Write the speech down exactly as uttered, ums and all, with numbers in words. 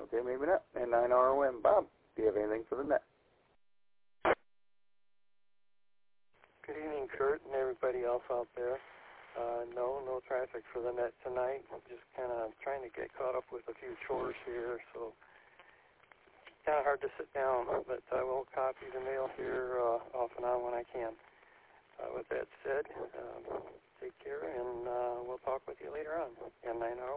Okay, maybe not. And nine R O M. Bob, do you have anything for the net? Good evening, Kurt, and everybody else out there. Uh, no, no traffic for the net tonight. I'm just kind of trying to get caught up with a few chores here, so kind of hard to sit down, but I will copy the mail here uh, off and on when I can. Uh, with that said, um, take care, and uh, we'll talk with you later on. And nine